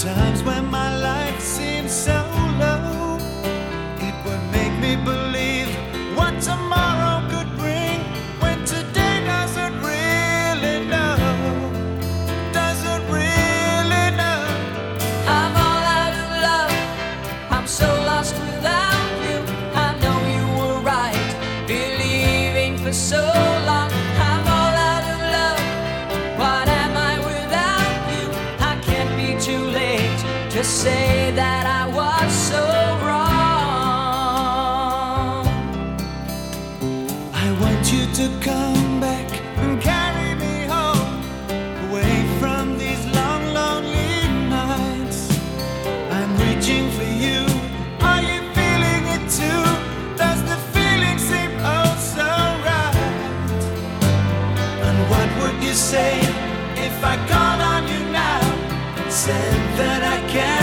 Times when my life seems so low, it would make me believe what tomorrow could bring, when today doesn't really know, doesn't really know. I'm all out of love, I'm so lost without you. I know you were right, believing for so long. I'm all out of love, what am I without you? I can't be too late to say that I was so wrong. I want you to come back and carry me home, away from these long, lonely nights. I'm reaching for you. Are you feeling it too? Does the feeling seem oh so right? And what would you say if I called on you now and said that I can't?